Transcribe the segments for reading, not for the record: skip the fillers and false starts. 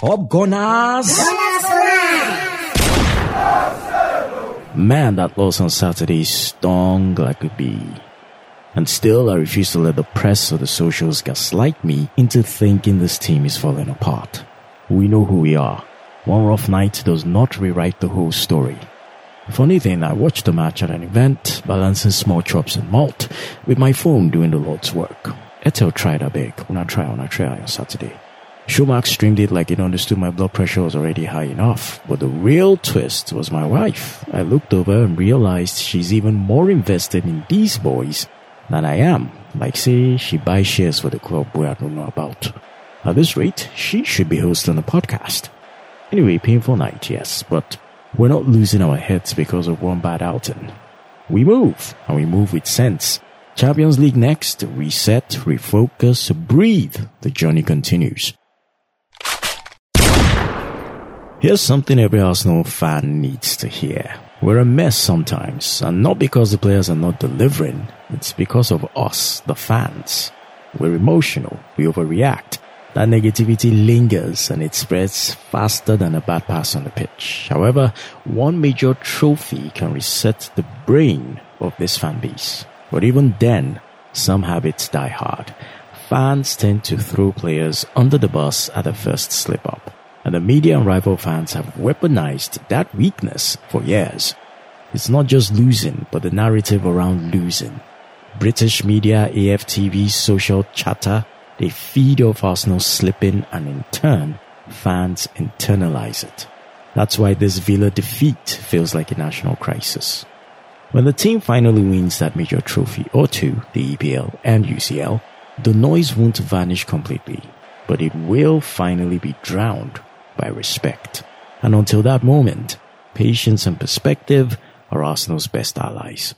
Top Gunners! Man, that loss on Saturday stung like a bee. And still, I refuse to let the press or the socials gaslight me into thinking this team is falling apart. We know who we are. One rough night does not rewrite the whole story. Funny thing, I watched the match at an event, balancing small chops and malt, with my phone doing the Lord's work. Etel tried a big, una try on Saturday. Schumacher streamed it like it understood my blood pressure was already high enough, but the real twist was my wife. I looked over and realized she's even more invested in these boys than I am. Like say, she buys shares for the club where I don't know about. At this rate, she should be hosting a podcast. Anyway, painful night, yes, but we're not losing our heads because of one bad outing. We move, and we move with sense. Champions League next, reset, refocus, breathe. The journey continues. Here's something every Arsenal fan needs to hear. We're a mess sometimes, and not because the players are not delivering. It's because of us, the fans. We're emotional, we overreact. That negativity lingers and it spreads faster than a bad pass on the pitch. However, one major trophy can reset the brain of this fan base. But even then, some habits die hard. Fans tend to throw players under the bus at the first slip-up. And the media and rival fans have weaponized that weakness for years. It's not just losing, but the narrative around losing. British media, AFTV, social chatter, they feed off Arsenal slipping, and in turn, fans internalize it. That's why this Villa defeat feels like a national crisis. When the team finally wins that major trophy or two, the EPL and UCL, the noise won't vanish completely, but it will finally be drowned by respect. And until that moment, patience and perspective are Arsenal's best allies.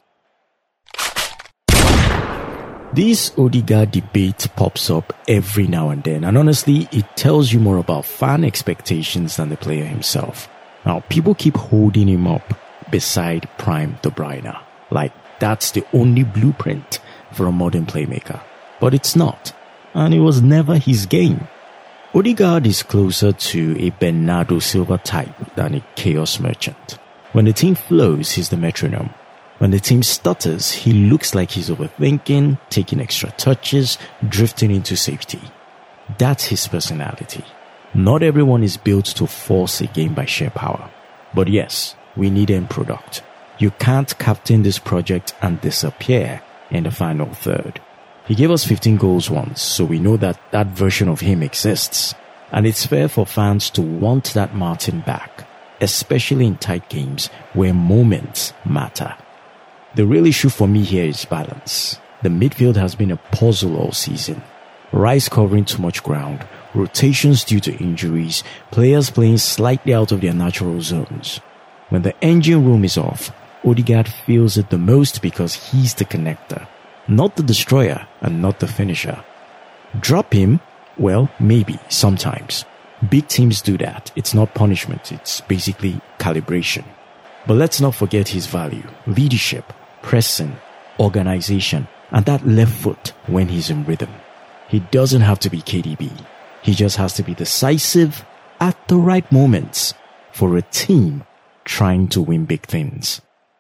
This Odegaard debate pops up every now and then, and honestly, it tells you more about fan expectations than the player himself. Now, people keep holding him up beside Prime De Bruyne, like that's the only blueprint for a modern playmaker. But it's not, and it was never his game. Odegaard is closer to a Bernardo Silva type than a chaos merchant. When the team flows, he's the metronome. When the team stutters, he looks like he's overthinking, taking extra touches, drifting into safety. That's his personality. Not everyone is built to force a game by sheer power. But yes, we need end product. You can't captain this project and disappear in the final third. He gave us 15 goals once, so we know that that version of him exists. And it's fair for fans to want that Martin back, especially in tight games where moments matter. The real issue for me here is balance. The midfield has been a puzzle all season. Rice covering too much ground, rotations due to injuries, players playing slightly out of their natural zones. When the engine room is off, Odegaard feels it the most because he's the connector, not the destroyer and not the finisher. Drop him? Well, maybe, sometimes. Big teams do that. It's not punishment, it's basically calibration. But let's not forget his value, leadership, pressing, organization, and that left foot when he's in rhythm. He doesn't have to be KDB. He just has to be decisive at the right moments for a team trying to win big things.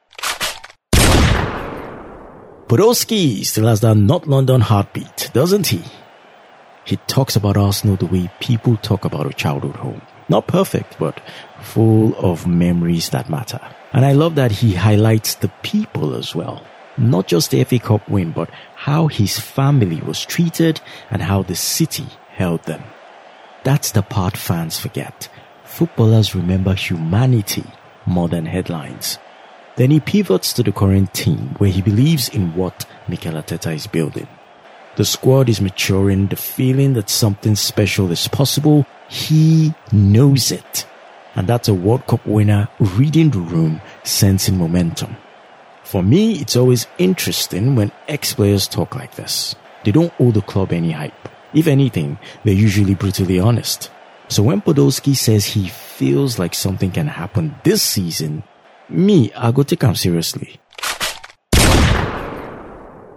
Podolski still has that not London heartbeat, doesn't he? He talks about Arsenal the way people talk about a childhood home. Not perfect, but full of memories that matter. And I love that he highlights the people as well. Not just the FA Cup win, but how his family was treated and how the city held them. That's the part fans forget. Footballers remember humanity more than headlines. Then he pivots to the current team where he believes in what Mikel Arteta is building. The squad is maturing, the feeling that something special is possible, he knows it. And that's a World Cup winner reading the room, sensing momentum. For me, it's always interesting when ex-players talk like this. They don't owe the club any hype. If anything, they're usually brutally honest. So when Podolski says he feels like something can happen this season, I go take him seriously.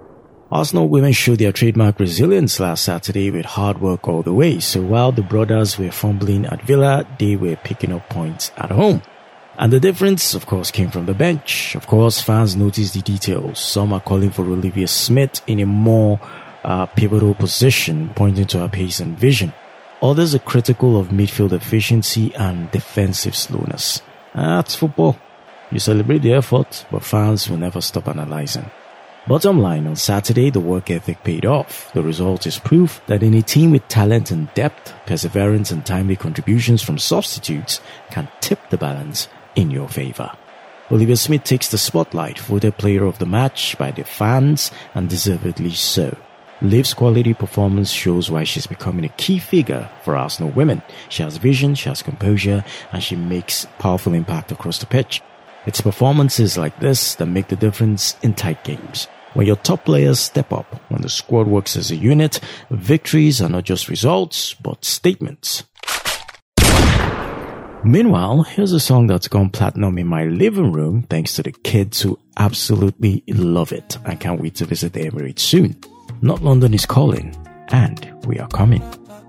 Arsenal women showed their trademark resilience last Saturday with hard work all the way. So while the brothers were fumbling at Villa, they were picking up points at home. And the difference, of course, came from the bench. Of course, fans noticed the details. Some are calling for Olivia Smith in a more pivotal position, pointing to her pace and vision. Others are critical of midfield efficiency and defensive slowness. That's football. You celebrate the effort, but fans will never stop analyzing. Bottom line, on Saturday, the work ethic paid off. The result is proof that in a team with talent and depth, perseverance and timely contributions from substitutes can tip the balance in your favor. Olivia Smith takes the spotlight, voted player of the match by the fans, and deservedly so. Liv's quality performance shows why she's becoming a key figure for Arsenal women. She has vision, she has composure, and she makes powerful impact across the pitch. It's performances like this that make the difference in tight games. When your top players step up, when the squad works as a unit, victories are not just results, but statements. Meanwhile, here's a song that's gone platinum in my living room thanks to the kids who absolutely love it. I can't wait to visit the Emirates soon. Not London is calling, and we are coming.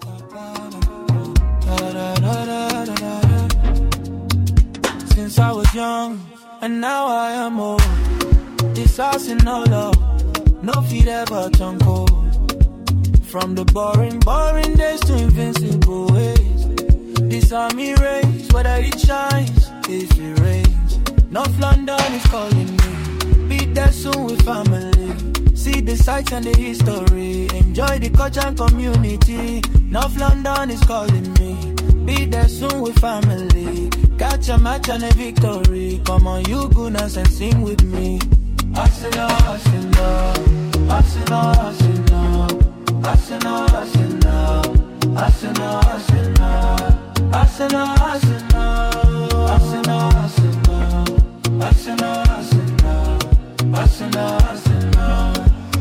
Since I was young, and now I am old. This house in no love, no feet ever turn cold. From the boring days to invincible ways. This army race, whether it shines, if it rains. North London is calling me. Be there soon with family. See the sights and the history. Enjoy the culture and community. North London is calling me. Be there soon with family. Catch a match and a victory. Come on, you goodness, and sing with me. Arsenal, Arsenal, Arsenal, Arsenal, Arsenal, Arsenal, Arsenal, Arsenal, Arsenal, Arsenal, Arsenal, Arsenal, Arsenal, Arsenal.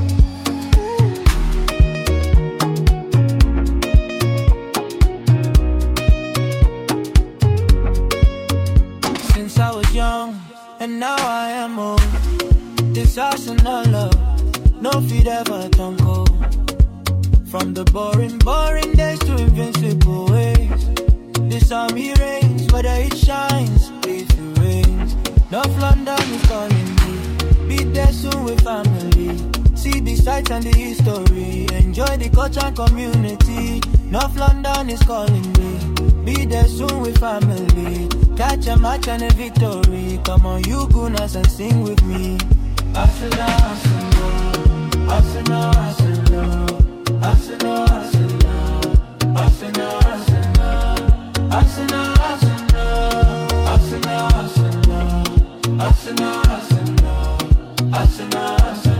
Since I was young, and now I am old. This Arsenal love, no feet ever turn cold. From the boring days to invincible ways. This army reigns, whether it shines, if it rains. North London is calling me. Be there soon with family. See the sights and the history. Enjoy the culture and community. North London is calling me. Be there soon with family. Catch a match and a victory. Come on, you goodness, and sing with me. Arsenal, Arsenal, Arsenal, Arsenal, Arsenal, Arsenal, Arsenal, Arsenal, Arsenal, Arsenal, Arsenal, Arsenal, Arsenal, Arsenal, Arsenal.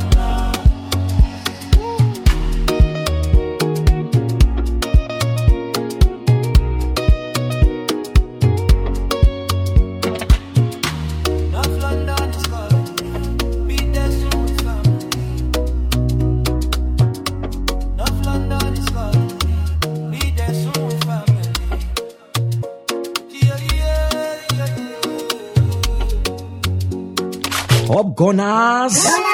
Up Gunners!